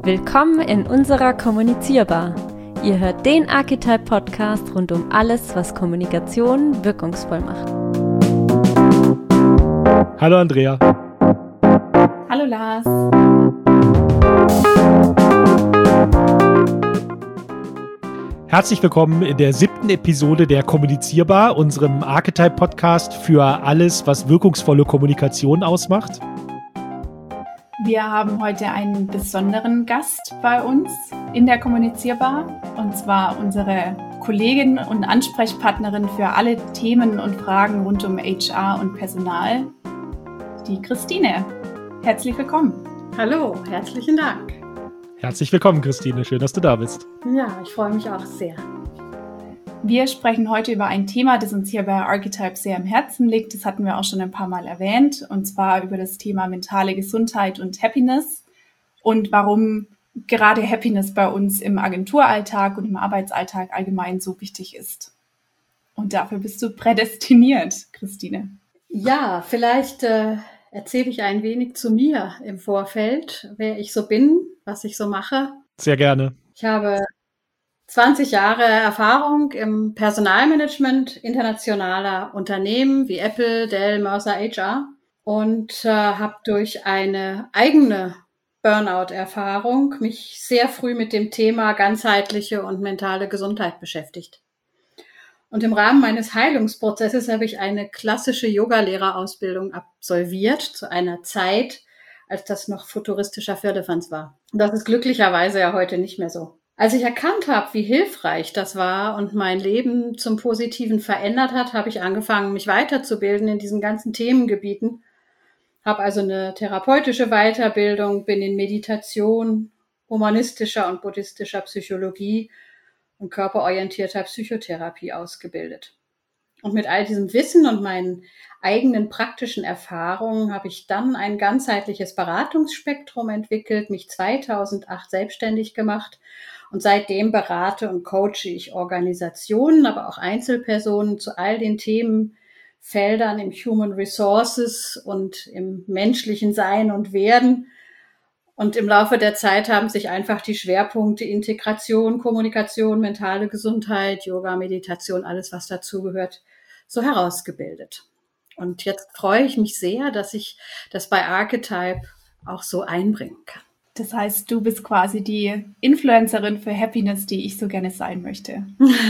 Willkommen in unserer Kommunizierbar. Ihr hört den Archetype-Podcast rund um alles, was Kommunikation wirkungsvoll macht. Hallo Andrea. Hallo Lars. Herzlich willkommen in der 7. Episode der Kommunizierbar, unserem Archetype-Podcast für alles, was wirkungsvolle Kommunikation ausmacht. Wir haben heute einen besonderen Gast bei uns in der Kommunizierbar, und zwar unsere Kollegin und Ansprechpartnerin für alle Themen und Fragen rund um HR und Personal, die Christine. Herzlich willkommen. Hallo, herzlichen Dank. Herzlich willkommen, Christine. Schön, dass du da bist. Ja, ich freue mich auch sehr. Wir sprechen heute über ein Thema, das uns hier bei Archetype sehr am Herzen liegt. Das hatten wir auch schon ein paar Mal erwähnt, und zwar über das Thema mentale Gesundheit und Happiness und warum gerade Happiness bei uns im Agenturalltag und im Arbeitsalltag allgemein so wichtig ist. Und dafür bist du prädestiniert, Christine. Ja, vielleicht erzähle ich ein wenig zu mir im Vorfeld, wer ich so bin, was ich so mache. Sehr gerne. Ich habe 20 Jahre Erfahrung im Personalmanagement internationaler Unternehmen wie Apple, Dell, Mercer, HR und habe durch eine eigene Burnout-Erfahrung mich sehr früh mit dem Thema ganzheitliche und mentale Gesundheit beschäftigt. Und im Rahmen meines Heilungsprozesses habe ich eine klassische Yogalehrerausbildung absolviert zu einer Zeit, als das noch futuristischer Firlefanz war. Und das ist glücklicherweise ja heute nicht mehr so. Als ich erkannt habe, wie hilfreich das war und mein Leben zum Positiven verändert hat, habe ich angefangen, mich weiterzubilden in diesen ganzen Themengebieten. Habe also eine therapeutische Weiterbildung, bin in Meditation, humanistischer und buddhistischer Psychologie und körperorientierter Psychotherapie ausgebildet. Und mit all diesem Wissen und meinen eigenen praktischen Erfahrungen habe ich dann ein ganzheitliches Beratungsspektrum entwickelt, mich 2008 selbstständig gemacht und seitdem berate und coache ich Organisationen, aber auch Einzelpersonen zu all den Themenfeldern im Human Resources und im menschlichen Sein und Werden. Und im Laufe der Zeit haben sich einfach die Schwerpunkte Integration, Kommunikation, mentale Gesundheit, Yoga, Meditation, alles was dazugehört, so herausgebildet. Und jetzt freue ich mich sehr, dass ich das bei Archetype auch so einbringen kann. Das heißt, du bist quasi die Influencerin für Happiness, die ich so gerne sein möchte.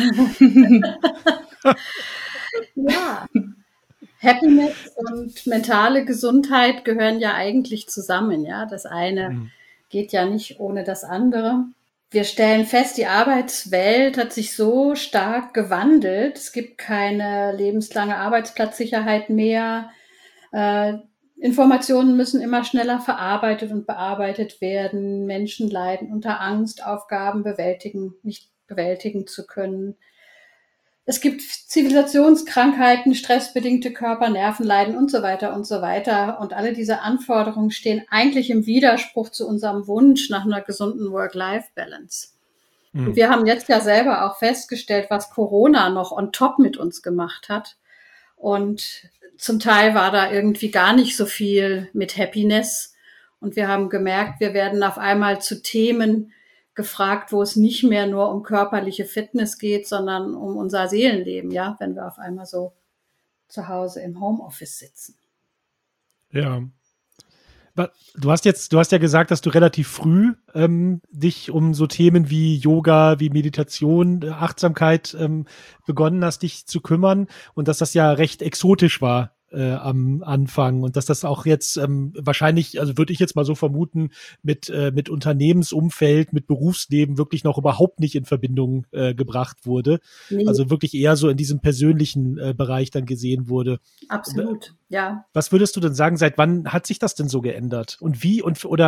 Ja, Happiness und mentale Gesundheit gehören ja eigentlich zusammen. Ja, das eine geht ja nicht ohne das andere. Wir stellen fest, die Arbeitswelt hat sich so stark gewandelt. Es gibt keine lebenslange Arbeitsplatzsicherheit mehr. Informationen müssen immer schneller verarbeitet und bearbeitet werden. Menschen leiden unter Angst, Aufgaben nicht bewältigen zu können. Es gibt Zivilisationskrankheiten, stressbedingte Körper-Nervenleiden und so weiter und so weiter. Und alle diese Anforderungen stehen eigentlich im Widerspruch zu unserem Wunsch nach einer gesunden Work-Life-Balance. Und wir haben jetzt ja selber auch festgestellt, was Corona noch on top mit uns gemacht hat. Und zum Teil war da irgendwie gar nicht so viel mit Happiness. Und wir haben gemerkt, wir werden auf einmal zu Themen gefragt, wo es nicht mehr nur um körperliche Fitness geht, sondern um unser Seelenleben, ja, wenn wir auf einmal so zu Hause im Homeoffice sitzen. Ja. Du hast ja gesagt, dass du relativ früh dich um so Themen wie Yoga, wie Meditation, Achtsamkeit begonnen hast, dich zu kümmern, und dass das ja recht exotisch war am Anfang, und dass das auch jetzt wahrscheinlich, also würde ich jetzt mal so vermuten, mit Unternehmensumfeld, mit Berufsleben wirklich noch überhaupt nicht in Verbindung gebracht wurde. Nee. Also wirklich eher so in diesem persönlichen Bereich dann gesehen wurde. Absolut, ja. Was würdest du denn sagen, seit wann hat sich das denn so geändert? Und wie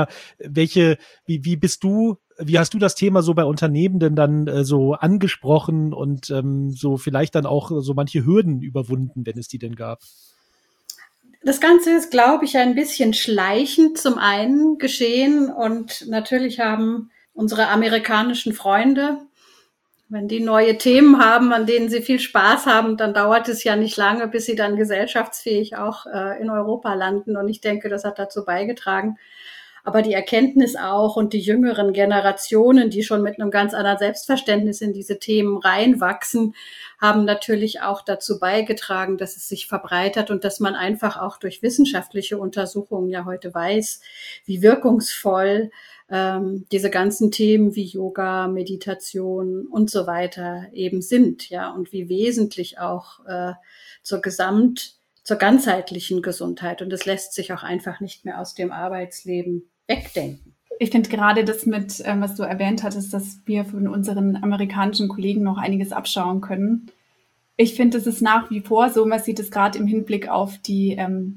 wie hast du das Thema so bei Unternehmen denn dann so angesprochen und so vielleicht dann auch so manche Hürden überwunden, wenn es die denn gab? Das Ganze ist, glaube ich, ein bisschen schleichend zum einen geschehen, und natürlich haben unsere amerikanischen Freunde, wenn die neue Themen haben, an denen sie viel Spaß haben, dann dauert es ja nicht lange, bis sie dann gesellschaftsfähig auch in Europa landen, und ich denke, das hat dazu beigetragen. aber die Erkenntnis auch und die jüngeren Generationen, die schon mit einem ganz anderen Selbstverständnis in diese Themen reinwachsen, haben natürlich auch dazu beigetragen, dass es sich verbreitert und dass man einfach auch durch wissenschaftliche Untersuchungen ja heute weiß, wie wirkungsvoll diese ganzen Themen wie Yoga, Meditation und so weiter eben sind, ja, und wie wesentlich auch zur ganzheitlichen Gesundheit. Und das lässt sich auch einfach nicht mehr aus dem Arbeitsleben wegdenken. Ich finde gerade das mit, was du erwähnt hattest, dass wir von unseren amerikanischen Kollegen noch einiges abschauen können. Ich finde, es ist nach wie vor so, man sieht es gerade im Hinblick auf die,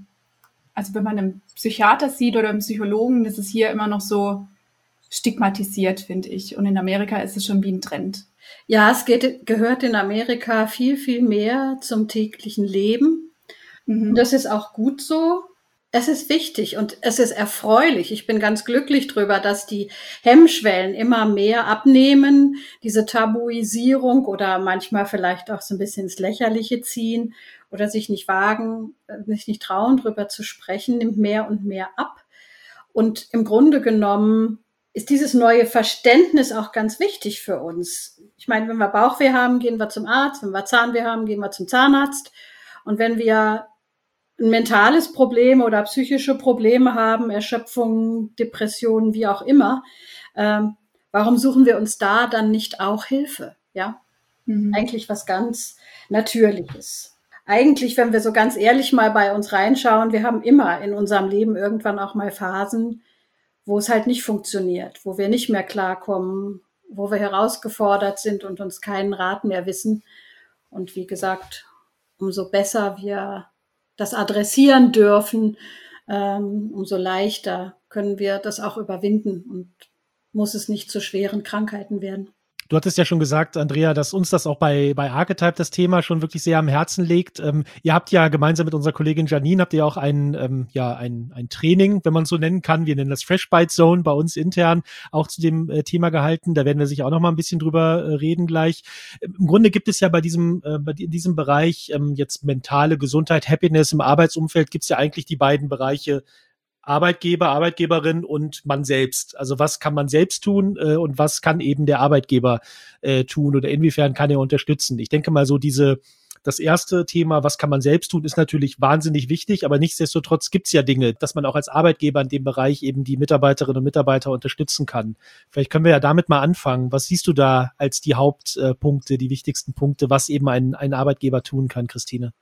also wenn man einen Psychiater sieht oder einen Psychologen, das ist hier immer noch so stigmatisiert, finde ich. Und in Amerika ist es schon wie ein Trend. Ja, es gehört in Amerika viel, viel mehr zum täglichen Leben. Und das ist auch gut so. Es ist wichtig und es ist erfreulich. Ich bin ganz glücklich drüber, dass die Hemmschwellen immer mehr abnehmen, diese Tabuisierung oder manchmal vielleicht auch so ein bisschen ins Lächerliche ziehen oder sich nicht trauen, drüber zu sprechen, nimmt mehr und mehr ab. Und im Grunde genommen ist dieses neue Verständnis auch ganz wichtig für uns. Ich meine, wenn wir Bauchweh haben, gehen wir zum Arzt. Wenn wir Zahnweh haben, gehen wir zum Zahnarzt. Und wenn wir ein mentales Problem oder psychische Probleme haben, Erschöpfung, Depressionen, wie auch immer, warum suchen wir uns da dann nicht auch Hilfe? Ja, eigentlich was ganz Natürliches. Eigentlich, wenn wir so ganz ehrlich mal bei uns reinschauen, wir haben immer in unserem Leben irgendwann auch mal Phasen, wo es halt nicht funktioniert, wo wir nicht mehr klarkommen, wo wir herausgefordert sind und uns keinen Rat mehr wissen. Und wie gesagt, umso besser wir das adressieren dürfen, umso leichter können wir das auch überwinden und muss es nicht zu schweren Krankheiten werden. Du hattest ja schon gesagt, Andrea, dass uns das auch bei Archetype das Thema schon wirklich sehr am Herzen liegt. Ihr habt ja gemeinsam mit unserer Kollegin Janine habt ihr auch ein Training, wenn man so nennen kann. Wir nennen das Fresh Bite Zone bei uns intern auch zu dem Thema gehalten. Da werden wir sicher auch noch mal ein bisschen drüber reden gleich. Im Grunde gibt es ja in diesem Bereich jetzt mentale Gesundheit, Happiness im Arbeitsumfeld gibt es ja eigentlich die beiden Bereiche Arbeitgeber, Arbeitgeberin und man selbst. Also was kann man selbst tun und was kann eben der Arbeitgeber tun oder inwiefern kann er unterstützen? Ich denke mal so das erste Thema, was kann man selbst tun, ist natürlich wahnsinnig wichtig, aber nichtsdestotrotz gibt es ja Dinge, dass man auch als Arbeitgeber in dem Bereich eben die Mitarbeiterinnen und Mitarbeiter unterstützen kann. Vielleicht können wir ja damit mal anfangen. Was siehst du da als die Hauptpunkte, die wichtigsten Punkte, was eben ein Arbeitgeber tun kann, Christine?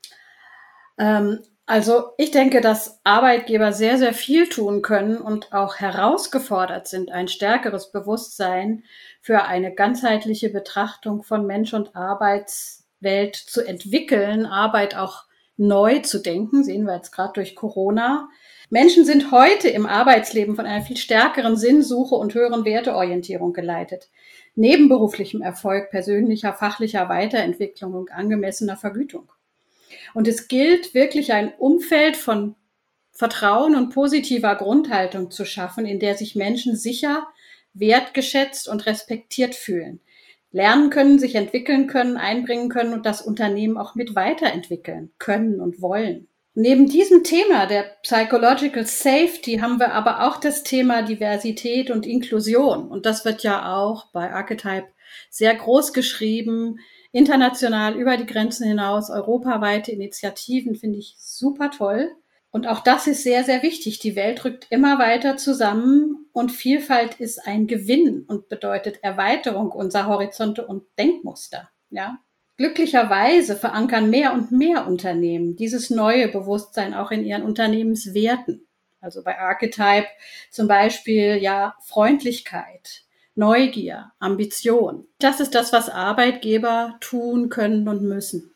Also ich denke, dass Arbeitgeber sehr, sehr viel tun können und auch herausgefordert sind, ein stärkeres Bewusstsein für eine ganzheitliche Betrachtung von Mensch und Arbeitswelt zu entwickeln, Arbeit auch neu zu denken, sehen wir jetzt gerade durch Corona. Menschen sind heute im Arbeitsleben von einer viel stärkeren Sinnsuche und höheren Werteorientierung geleitet. Neben beruflichem Erfolg, persönlicher, fachlicher Weiterentwicklung und angemessener Vergütung. Und es gilt wirklich ein Umfeld von Vertrauen und positiver Grundhaltung zu schaffen, in der sich Menschen sicher, wertgeschätzt und respektiert fühlen, lernen können, sich entwickeln können, einbringen können und das Unternehmen auch mit weiterentwickeln können und wollen. Neben diesem Thema der Psychological Safety haben wir aber auch das Thema Diversität und Inklusion. Und das wird ja auch bei Archetype sehr groß geschrieben, international über die Grenzen hinaus, europaweite Initiativen finde ich super toll. Und auch das ist sehr, sehr wichtig. Die Welt rückt immer weiter zusammen und Vielfalt ist ein Gewinn und bedeutet Erweiterung unserer Horizonte und Denkmuster. Ja? Glücklicherweise verankern mehr und mehr Unternehmen dieses neue Bewusstsein auch in ihren Unternehmenswerten. Also bei Archetype zum Beispiel ja Freundlichkeit, Neugier, Ambition. Das ist das, was Arbeitgeber tun können und müssen.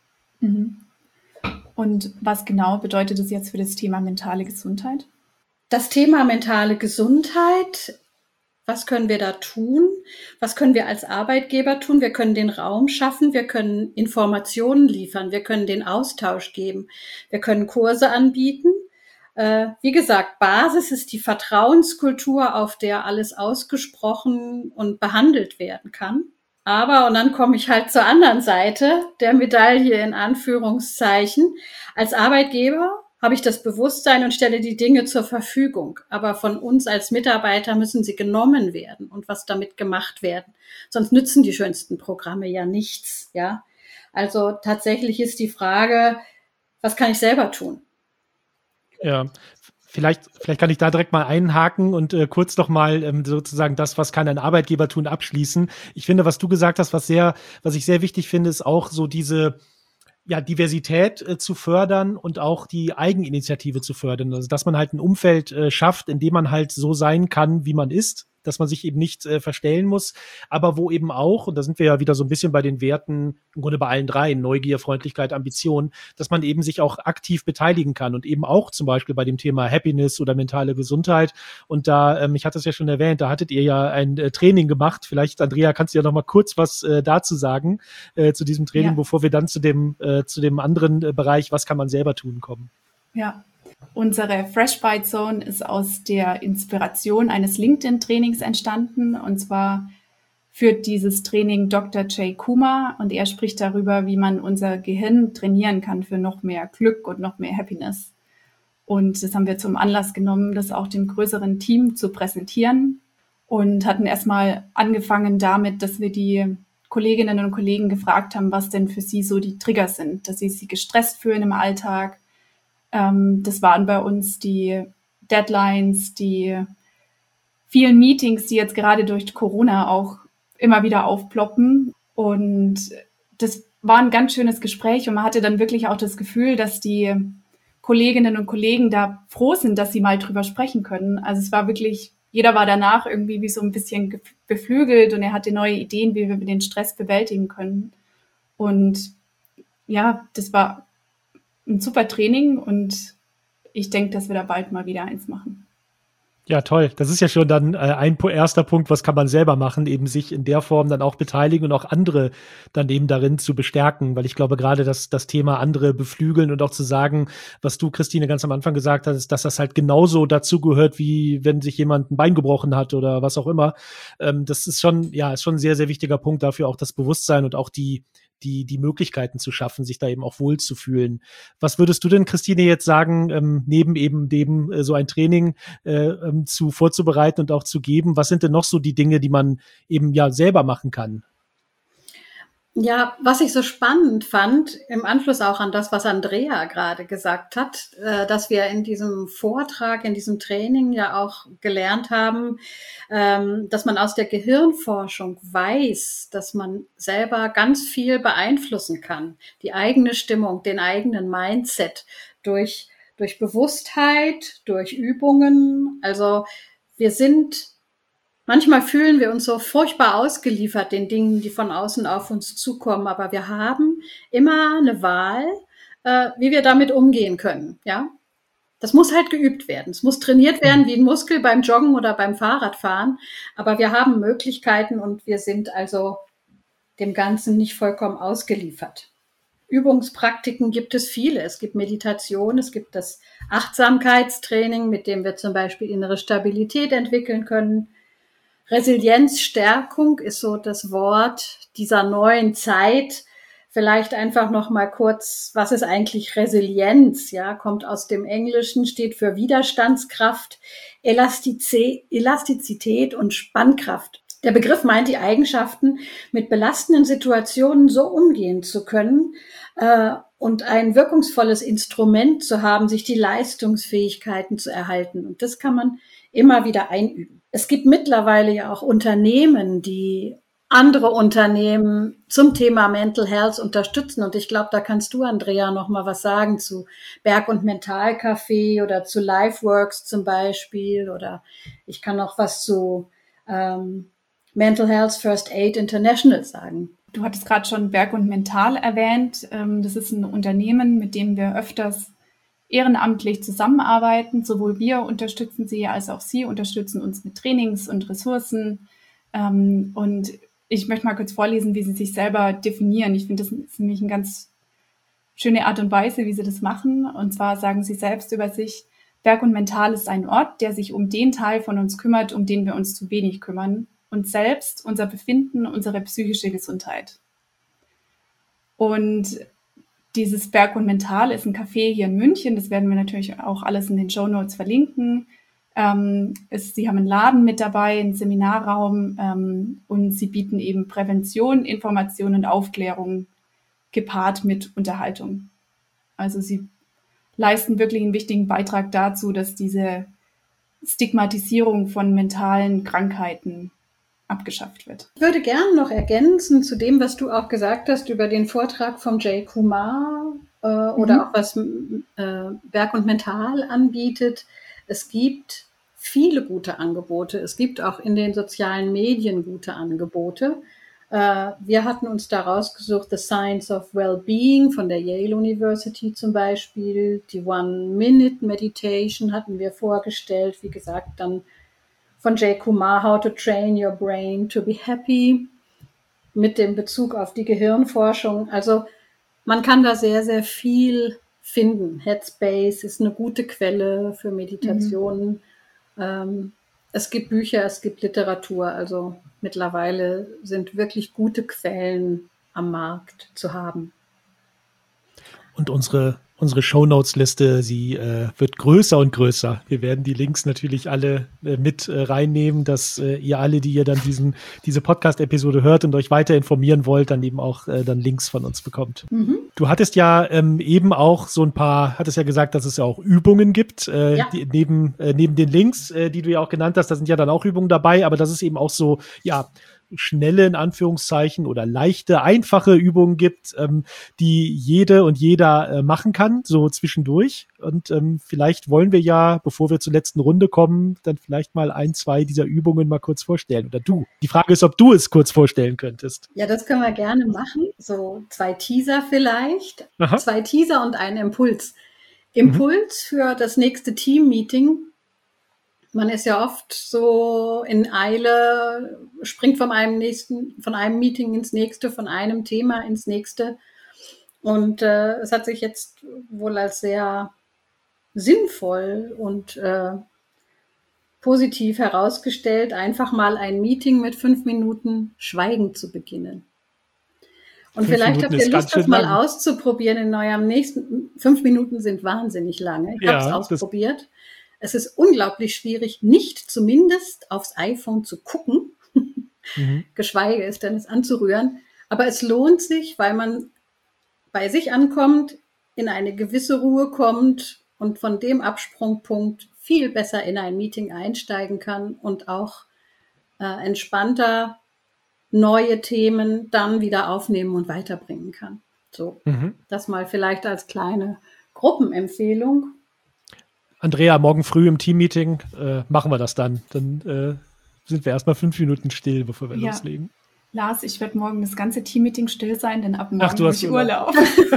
Und was genau bedeutet das jetzt für das Thema mentale Gesundheit? Das Thema mentale Gesundheit, was können wir da tun? Was können wir als Arbeitgeber tun? Wir können den Raum schaffen, wir können Informationen liefern, wir können den Austausch geben, wir können Kurse anbieten. Wie gesagt, Basis ist die Vertrauenskultur, auf der alles ausgesprochen und behandelt werden kann. Aber, und dann komme ich halt zur anderen Seite der Medaille in Anführungszeichen, als Arbeitgeber habe ich das Bewusstsein und stelle die Dinge zur Verfügung. Aber von uns als Mitarbeiter müssen sie genommen werden und was damit gemacht werden. Sonst nützen die schönsten Programme ja nichts, ja. Also tatsächlich ist die Frage, was kann ich selber tun? Ja, vielleicht kann ich da direkt mal einhaken und kurz noch mal sozusagen das, was kann ein Arbeitgeber tun, abschließen. Ich finde, was du gesagt hast, was ich sehr wichtig finde, ist auch so diese Diversität zu fördern und auch die Eigeninitiative zu fördern. Also, dass man halt ein Umfeld schafft, in dem man halt so sein kann, wie man ist, dass man sich eben nicht verstellen muss, aber wo eben auch, und da sind wir ja wieder so ein bisschen bei den Werten, im Grunde bei allen dreien, Neugier, Freundlichkeit, Ambition, dass man eben sich auch aktiv beteiligen kann und eben auch zum Beispiel bei dem Thema Happiness oder mentale Gesundheit. Und da, ich hatte es ja schon erwähnt, da hattet ihr ja ein Training gemacht. Vielleicht, Andrea, kannst du ja noch mal kurz was dazu sagen, zu diesem Training, bevor wir dann zu dem anderen Bereich, was kann man selber tun, kommen. Ja. Unsere Fresh Bite Zone ist aus der Inspiration eines LinkedIn-Trainings entstanden. Und zwar führt dieses Training Dr. Jay Kumar und er spricht darüber, wie man unser Gehirn trainieren kann für noch mehr Glück und noch mehr Happiness. Und das haben wir zum Anlass genommen, das auch dem größeren Team zu präsentieren und hatten erstmal angefangen damit, dass wir die Kolleginnen und Kollegen gefragt haben, was denn für sie so die Trigger sind, dass sie sich gestresst fühlen im Alltag. Das waren bei uns die Deadlines, die vielen Meetings, die jetzt gerade durch Corona auch immer wieder aufploppen. Und das war ein ganz schönes Gespräch und man hatte dann wirklich auch das Gefühl, dass die Kolleginnen und Kollegen da froh sind, dass sie mal drüber sprechen können. Also es war wirklich, jeder war danach irgendwie wie so ein bisschen beflügelt und er hatte neue Ideen, wie wir den Stress bewältigen können. Und ja, das war ein super Training und ich denke, dass wir da bald mal wieder eins machen. Ja, toll. Das ist ja schon dann ein erster Punkt, was kann man selber machen, eben sich in der Form dann auch beteiligen und auch andere dann eben darin zu bestärken, weil ich glaube gerade, dass das Thema andere beflügeln und auch zu sagen, was du, Christine, ganz am Anfang gesagt hast, ist, dass das halt genauso dazu gehört, wie wenn sich jemand ein Bein gebrochen hat oder was auch immer. Das ist schon ein sehr, sehr wichtiger Punkt dafür, auch das Bewusstsein und auch die Möglichkeiten zu schaffen, sich da eben auch wohlzufühlen. Was würdest du denn, Christine, jetzt sagen, neben eben dem so ein Training vorzubereiten und auch zu geben? Was sind denn noch so die Dinge, die man eben ja selber machen kann? Ja, was ich so spannend fand, im Anschluss auch an das, was Andrea gerade gesagt hat, dass wir in diesem Vortrag, in diesem Training ja auch gelernt haben, dass man aus der Gehirnforschung weiß, dass man selber ganz viel beeinflussen kann. Die eigene Stimmung, den eigenen Mindset durch Bewusstheit, durch Übungen. Also manchmal fühlen wir uns so furchtbar ausgeliefert den Dingen, die von außen auf uns zukommen, aber wir haben immer eine Wahl, wie wir damit umgehen können, ja. Das muss halt geübt werden. Es muss trainiert werden wie ein Muskel beim Joggen oder beim Fahrradfahren, aber wir haben Möglichkeiten und wir sind also dem Ganzen nicht vollkommen ausgeliefert. Übungspraktiken gibt es viele. Es gibt Meditation, es gibt das Achtsamkeitstraining, mit dem wir zum Beispiel innere Stabilität entwickeln können. Resilienzstärkung ist so das Wort dieser neuen Zeit. Vielleicht einfach noch mal kurz, was ist eigentlich Resilienz? Ja, kommt aus dem Englischen, steht für Widerstandskraft, Elastizität und Spannkraft. Der Begriff meint die Eigenschaften, mit belastenden Situationen so umgehen zu können und ein wirkungsvolles Instrument zu haben, sich die Leistungsfähigkeiten zu erhalten. Und das kann man immer wieder einüben. Es gibt mittlerweile ja auch Unternehmen, die andere Unternehmen zum Thema Mental Health unterstützen. Und ich glaube, da kannst du, Andrea, noch mal was sagen zu Berg- und Mentalcafé oder zu LifeWorks zum Beispiel. Oder ich kann noch was zu Mental Health First Aid International sagen. Du hattest gerade schon Berg und Mental erwähnt. Das ist ein Unternehmen, mit dem wir öfters ehrenamtlich zusammenarbeiten. Sowohl wir unterstützen sie als auch sie unterstützen uns mit Trainings und Ressourcen. Und ich möchte mal kurz vorlesen, wie sie sich selber definieren. Ich finde, das ist nämlich eine ganz schöne Art und Weise, wie sie das machen. Und zwar sagen sie selbst über sich, Berg und Mental ist ein Ort, der sich um den Teil von uns kümmert, um den wir uns zu wenig kümmern. Uns selbst, unser Befinden, unsere psychische Gesundheit. Und Dieses Berg und Mental ist ein Café hier in München. Das werden wir natürlich auch alles in den Shownotes verlinken. Sie haben einen Laden mit dabei, einen Seminarraum, und sie bieten eben Prävention, Information und Aufklärung gepaart mit Unterhaltung. Also sie leisten wirklich einen wichtigen Beitrag dazu, dass diese Stigmatisierung von mentalen Krankheiten abgeschafft wird. Ich würde gerne noch ergänzen zu dem, was du auch gesagt hast über den Vortrag von Jay Kumar oder auch was Berg und Mental anbietet. Es gibt viele gute Angebote. Es gibt auch in den sozialen Medien gute Angebote. Wir hatten uns da rausgesucht, The Science of Wellbeing von der Yale University zum Beispiel. Die One-Minute-Meditation hatten wir vorgestellt. Wie gesagt, dann von Jay Kumar, How to Train Your Brain to be Happy, mit dem Bezug auf die Gehirnforschung. Also man kann da sehr, sehr viel finden. Headspace ist eine gute Quelle für Meditationen. Es gibt Bücher, es gibt Literatur. Also mittlerweile sind wirklich gute Quellen am Markt zu haben. Und unsere Shownotes-Liste, sie wird größer und größer. Wir werden die Links natürlich alle mit reinnehmen, dass ihr alle, die ihr dann diese Podcast-Episode hört und euch weiter informieren wollt, dann eben auch dann Links von uns bekommt. Du hattest ja eben auch hattest ja gesagt, dass es ja auch Übungen gibt, die, neben den Links, die du ja auch genannt hast, da sind ja dann auch Übungen dabei, aber dass es eben auch so, ja, schnelle, in Anführungszeichen, oder leichte, einfache Übungen gibt, die jede und jeder machen kann, so zwischendurch. Und vielleicht wollen wir ja, bevor wir zur letzten Runde kommen, dann vielleicht mal 1, 2 dieser Übungen mal kurz vorstellen. Oder du. Die Frage ist, ob du es kurz vorstellen könntest. Ja, das können wir gerne machen. So 2 Teaser vielleicht. Aha. 2 Teaser und einen Impuls. Impuls für das nächste Team-Meeting. Man ist ja oft so in Eile, springt von einem Meeting ins nächste, von einem Thema ins nächste. Und es hat sich jetzt wohl als sehr sinnvoll und positiv herausgestellt, einfach mal ein Meeting mit 5 Minuten Schweigen zu beginnen. Und vielleicht habt ihr Lust, das mal auszuprobieren in eurem nächsten. 5 Minuten sind wahnsinnig lange. Ich habe es ausprobiert. Es ist unglaublich schwierig, nicht zumindest aufs iPhone zu gucken, geschweige es dann anzurühren. Aber es lohnt sich, weil man bei sich ankommt, in eine gewisse Ruhe kommt und von dem Absprungpunkt viel besser in ein Meeting einsteigen kann und auch entspannter neue Themen dann wieder aufnehmen und weiterbringen kann. So, das mal vielleicht als kleine Gruppenempfehlung. Andrea, morgen früh im Teammeeting machen wir das dann. Dann sind wir erstmal 5 Minuten still, bevor wir loslegen. Lars, ich werde morgen das ganze Teammeeting still sein, denn ab morgen habe ich Urlaub.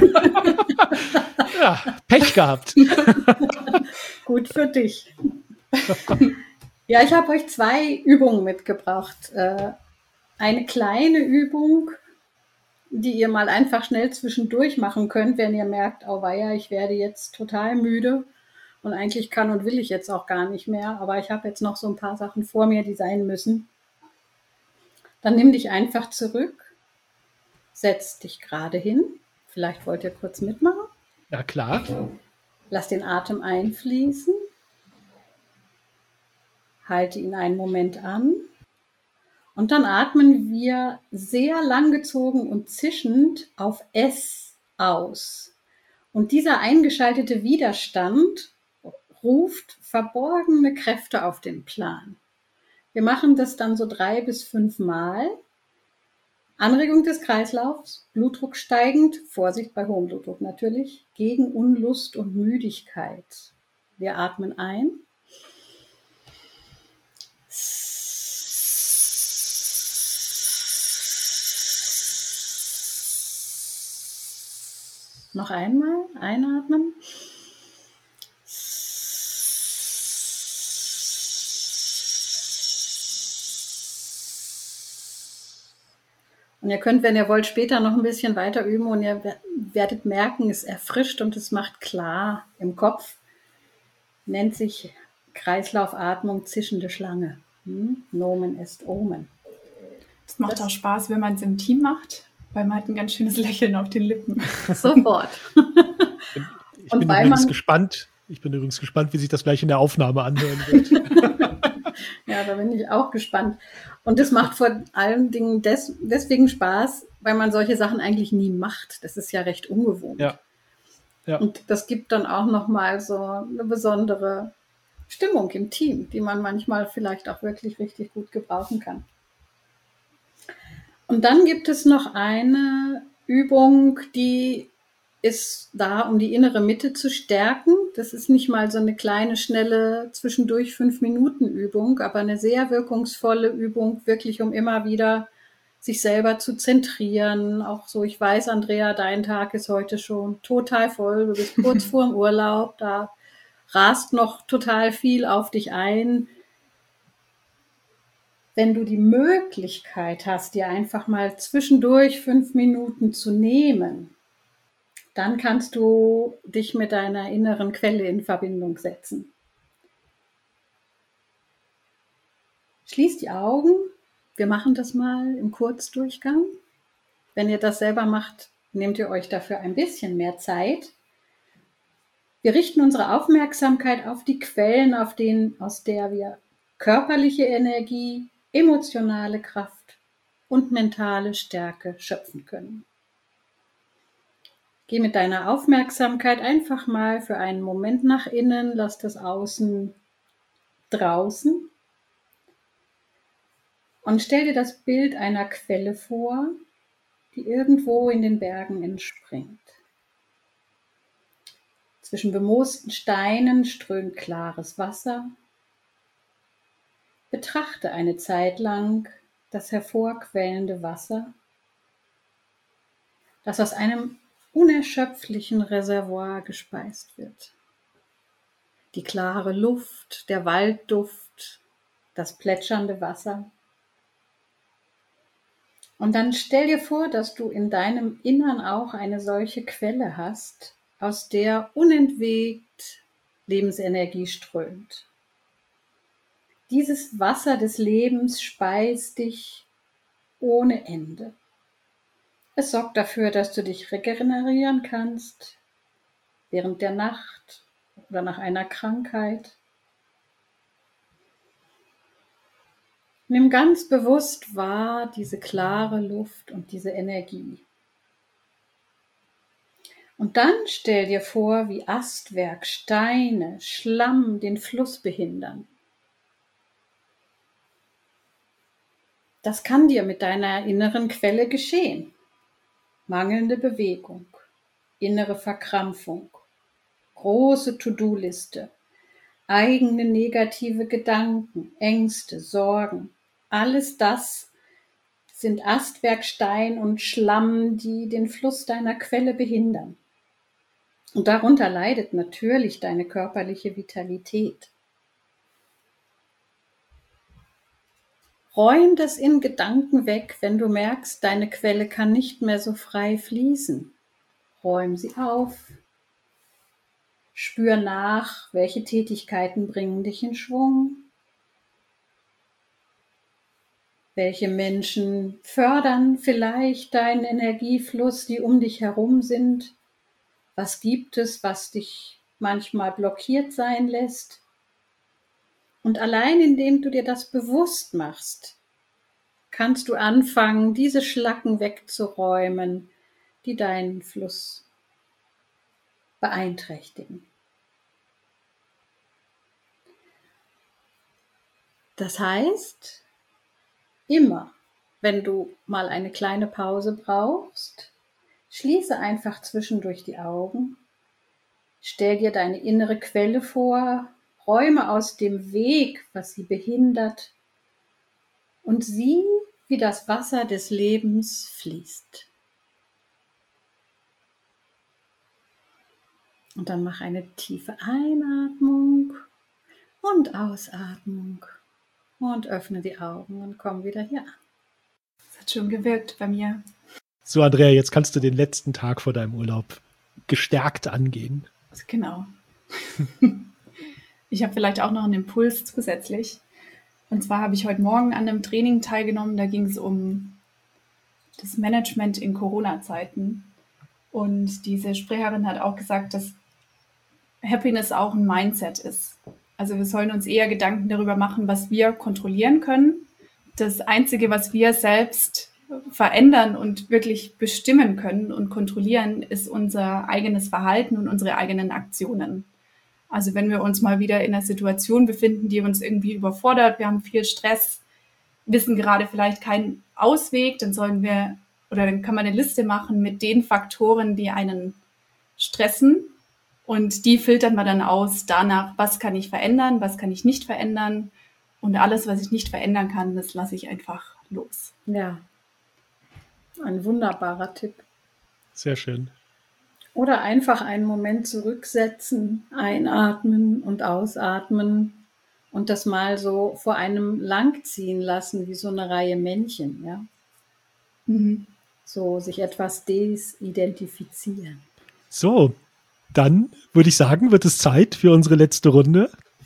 Ja, Pech gehabt. Gut für dich. Ja, ich habe euch 2 Übungen mitgebracht. Eine kleine Übung, die ihr mal einfach schnell zwischendurch machen könnt, wenn ihr merkt, oh weia, ich werde jetzt total müde. Und eigentlich kann und will ich jetzt auch gar nicht mehr, aber ich habe jetzt noch so ein paar Sachen vor mir, die sein müssen. Dann nimm dich einfach zurück, setz dich gerade hin. Vielleicht wollt ihr kurz mitmachen. Ja, klar. Lass den Atem einfließen. Halte ihn einen Moment an. Und dann atmen wir sehr langgezogen und zischend auf S aus. Und dieser eingeschaltete Widerstand ruft verborgene Kräfte auf den Plan. Wir machen das dann so 3 bis 5 Mal. Anregung des Kreislaufs, Blutdruck steigend, Vorsicht bei hohem Blutdruck natürlich, gegen Unlust und Müdigkeit. Wir atmen ein. Noch einmal einatmen. Und ihr könnt, wenn ihr wollt, später noch ein bisschen weiter üben und ihr werdet merken, es erfrischt und es macht klar im Kopf. Nennt sich Kreislaufatmung zischende Schlange. Nomen est Omen. Es macht auch Spaß, wenn man es im Team macht. Weil man hat ein ganz schönes Lächeln auf den Lippen. Sofort. Ich bin übrigens gespannt, wie sich das gleich in der Aufnahme anhören wird. Ja, da bin ich auch gespannt. Und das macht vor allen Dingen deswegen Spaß, weil man solche Sachen eigentlich nie macht. Das ist ja recht ungewohnt. Ja. Ja. Und das gibt dann auch nochmal so eine besondere Stimmung im Team, die man manchmal vielleicht auch wirklich richtig gut gebrauchen kann. Und dann gibt es noch eine Übung, die ist da, um die innere Mitte zu stärken. Das ist nicht mal so eine kleine, schnelle, zwischendurch 5-Minuten-Übung, aber eine sehr wirkungsvolle Übung, wirklich um immer wieder sich selber zu zentrieren. Auch so, ich weiß, Andrea, dein Tag ist heute schon total voll. Du bist kurz vor dem Urlaub, da rast noch total viel auf dich ein. Wenn du die Möglichkeit hast, dir einfach mal zwischendurch 5 Minuten zu nehmen, dann kannst du dich mit deiner inneren Quelle in Verbindung setzen. Schließ die Augen. Wir machen das mal im Kurzdurchgang. Wenn ihr das selber macht, nehmt ihr euch dafür ein bisschen mehr Zeit. Wir richten unsere Aufmerksamkeit auf die Quellen, aus der wir körperliche Energie, emotionale Kraft und mentale Stärke schöpfen können. Geh mit deiner Aufmerksamkeit einfach mal für einen Moment nach innen, lass das Außen draußen und stell dir das Bild einer Quelle vor, die irgendwo in den Bergen entspringt. Zwischen bemoosten Steinen strömt klares Wasser. Betrachte eine Zeit lang das hervorquellende Wasser, das aus einem unerschöpflichen Reservoir gespeist wird. Die klare Luft, der Waldduft, das plätschernde Wasser. Und dann stell dir vor, dass du in deinem Innern auch eine solche Quelle hast, aus der unentwegt Lebensenergie strömt. Dieses Wasser des Lebens speist dich ohne Ende. Es sorgt dafür, dass du dich regenerieren kannst während der Nacht oder nach einer Krankheit. Nimm ganz bewusst wahr diese klare Luft und diese Energie. Und dann stell dir vor, wie Astwerk, Steine, Schlamm den Fluss behindern. Das kann dir mit deiner inneren Quelle geschehen. Mangelnde Bewegung, innere Verkrampfung, große To-Do-Liste, eigene negative Gedanken, Ängste, Sorgen. Alles das sind Astwerk, Stein und Schlamm, die den Fluss deiner Quelle behindern. Und darunter leidet natürlich deine körperliche Vitalität. Räum das in Gedanken weg, wenn du merkst, deine Quelle kann nicht mehr so frei fließen. Räum sie auf. Spür nach, welche Tätigkeiten bringen dich in Schwung. Welche Menschen fördern vielleicht deinen Energiefluss, die um dich herum sind? Was gibt es, was dich manchmal blockiert sein lässt? Und allein indem du dir das bewusst machst, kannst du anfangen, diese Schlacken wegzuräumen, die deinen Fluss beeinträchtigen. Das heißt, immer, wenn du mal eine kleine Pause brauchst, schließe einfach zwischendurch die Augen, stell dir deine innere Quelle vor, räume aus dem Weg, was sie behindert, und sieh, wie das Wasser des Lebens fließt. Und dann mach eine tiefe Einatmung und Ausatmung und öffne die Augen und komm wieder hier an. Das hat schon gewirkt bei mir. So, Andrea, jetzt kannst du den letzten Tag vor deinem Urlaub gestärkt angehen. Genau. Ich habe vielleicht auch noch einen Impuls zusätzlich. Und zwar habe ich heute Morgen an einem Training teilgenommen, da ging es um das Management in Corona-Zeiten. Und diese Sprecherin hat auch gesagt, dass Happiness auch ein Mindset ist. Also wir sollen uns eher Gedanken darüber machen, was wir kontrollieren können. Das Einzige, was wir selbst verändern und wirklich bestimmen können und kontrollieren, ist unser eigenes Verhalten und unsere eigenen Aktionen. Also wenn wir uns mal wieder in einer Situation befinden, die uns irgendwie überfordert, wir haben viel Stress, wissen gerade vielleicht keinen Ausweg, dann kann man eine Liste machen mit den Faktoren, die einen stressen, und die filtern wir dann aus danach, was kann ich verändern, was kann ich nicht verändern, und alles, was ich nicht verändern kann, das lasse ich einfach los. Ja, ein wunderbarer Tipp. Sehr schön. Oder einfach einen Moment zurücksetzen, einatmen und ausatmen und das mal so vor einem langziehen lassen, wie so eine Reihe Männchen, ja. So sich etwas desidentifizieren. So, dann würde ich sagen, wird es Zeit für unsere letzte Runde.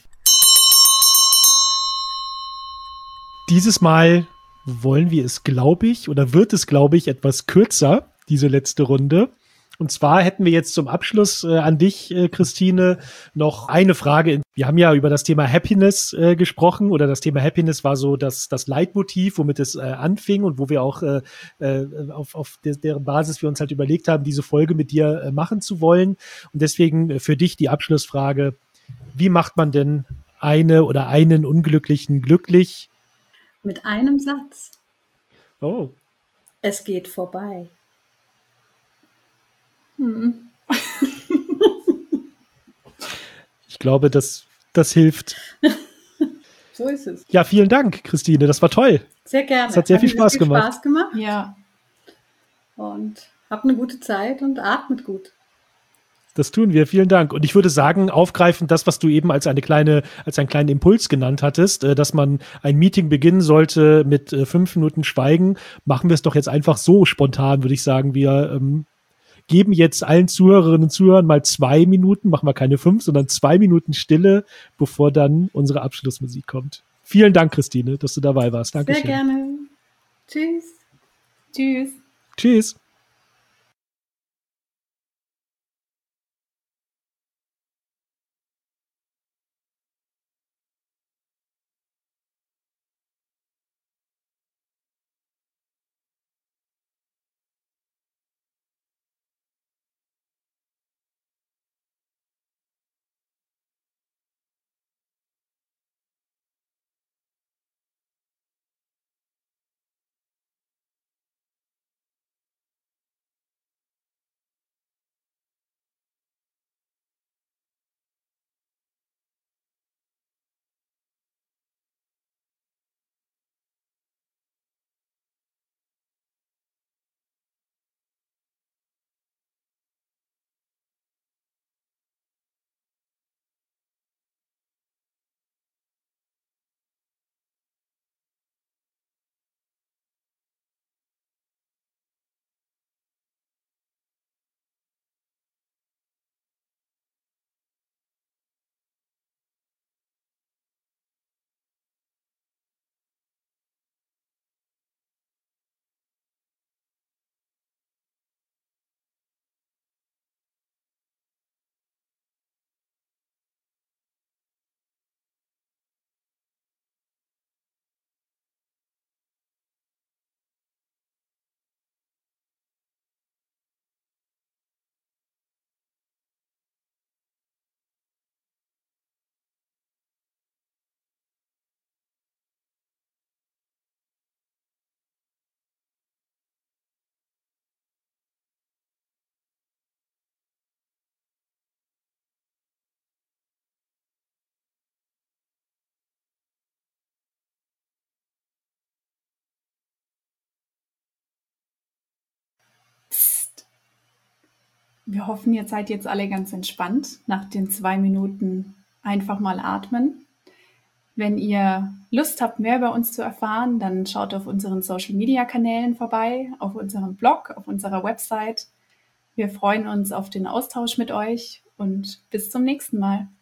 Dieses Mal wollen wir es, glaube ich, oder wird es, glaube ich, etwas kürzer, diese letzte Runde. Und zwar hätten wir jetzt zum Abschluss an dich, Christine, noch eine Frage. Wir haben ja über das Thema Happiness gesprochen, oder das Thema Happiness war so das Leitmotiv, womit es anfing und wo wir auch auf deren Basis wir uns halt überlegt haben, diese Folge mit dir machen zu wollen. Und deswegen für dich die Abschlussfrage: Wie macht man denn eine oder einen Unglücklichen glücklich? Mit einem Satz. Oh. Es geht vorbei. Ich glaube, das hilft. So ist es. Ja, vielen Dank, Christine. Das war toll. Sehr gerne. Es hat sehr viel Spaß gemacht. Ja. Und habt eine gute Zeit und atmet gut. Das tun wir. Vielen Dank. Und ich würde sagen, aufgreifend das, was du eben als einen kleinen Impuls genannt hattest, dass man ein Meeting beginnen sollte mit 5 Minuten Schweigen, machen wir es doch jetzt einfach so spontan, würde ich sagen. Wir geben jetzt allen Zuhörerinnen und Zuhörern mal 2 Minuten, machen wir keine 5, sondern 2 Minuten Stille, bevor dann unsere Abschlussmusik kommt. Vielen Dank, Christine, dass du dabei warst. Dankeschön. Sehr gerne. Tschüss. Tschüss. Tschüss. Wir hoffen, ihr seid jetzt alle ganz entspannt nach den 2 Minuten einfach mal atmen. Wenn ihr Lust habt, mehr über uns zu erfahren, dann schaut auf unseren Social-Media-Kanälen vorbei, auf unserem Blog, auf unserer Website. Wir freuen uns auf den Austausch mit euch und bis zum nächsten Mal.